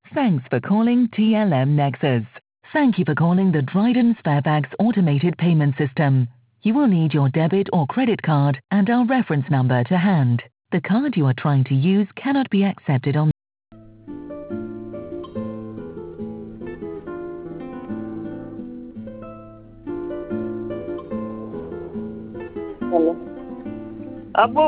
Thanks for calling TLM Nexus. Thank you for calling the Dryden Sparebags automated payment system. You will need your debit or credit card and our reference number to hand. The card you are trying to use cannot be accepted on hello আব্বু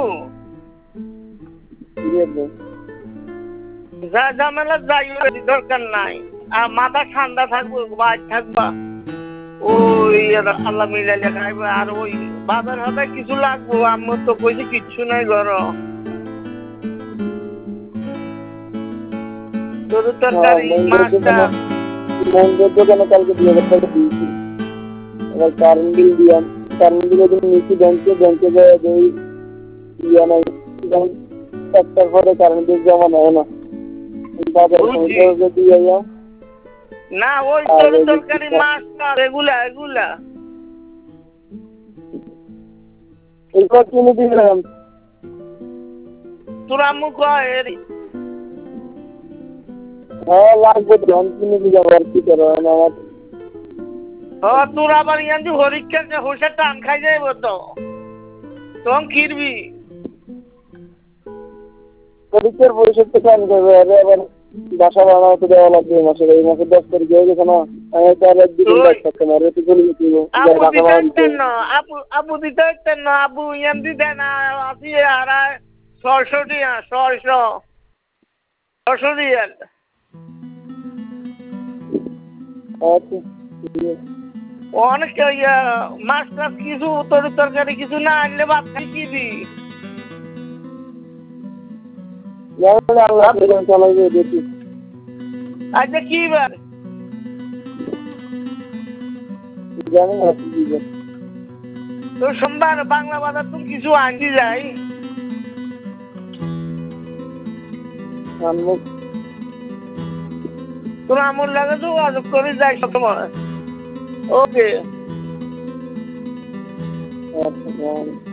জি আব্বু যা ঝামেলা যাই দরকার নাই আর মাথা ঠান্ডা থাকবো বাজ থাকবা ওই আল্লাহ মিলাইলে খাইবে আর ওই বাজার হাতে কিছু লাগবো আমার তো কইছে কিচ্ছু নাই ঘর গরুর তরকারি মাছটা মন্দিরের দোকানে কালকে 2000 টাকা দিয়েছি এবার কারেন্ট বিল দিলাম কারেন্ট বিল দিন নিচে ব্যাংকে যায় ওই ইয়া নাই একটার পরে কারেন্ট বিল জমা নেয় না বাজার সমস্যা দিয়ে যাও না ওই গরুর তরকারি মাছটা এগুলা এইগুলো কিনে দিলাম তোর আম্মু কয় হ্যাঁ লাগবে ধান কিনে দিলাম আর কি করো আমার তোর আবার ইয়ান্দি হরিক্ষা হোসের টান খাই যাইব তো তখন কিরবি হরিক্ষার পরিষদ তো কাম করবে আবার বাসা বানাতে দেওয়া লাগবে এই মাসে 10 তারিখ হয়ে গেছে না আমি তো আর একদিন থাকতে না রেতে চলে গেছি আবু দিতে না আবু ইয়ান্দি দেন আসি আর 600 টিয়া 600 রিয়াল আচ্ছা অনেক মাছ টাছ কিছু তরকারি কিছু না আনলে ভাত খাই কি দি আচ্ছা কি বার জানি না তো সোমবার বাংলা বাজার তুমি কিছু আনতে যাই তোর আমল লাগে তো যোগাযোগ করে যাই সবসময় ওকে আচ্ছা